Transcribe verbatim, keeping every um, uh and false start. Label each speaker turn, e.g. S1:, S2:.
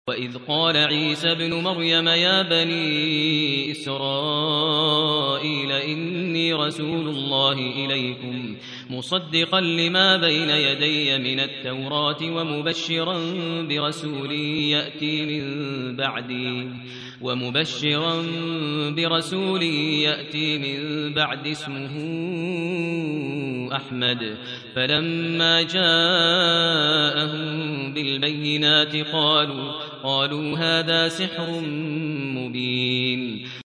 S1: وإذ قال عيسى ابن مريم يا بني إسرائيل إني رسول الله إليكم مصدقا لما بين يدي من التوراة ومبشرا برسول يأتي من بعدي ومبشرا برسول يأتي من بعد اسمه أحمد فلما جاءهم بالبينات قالوا قالوا هذا سحر مبين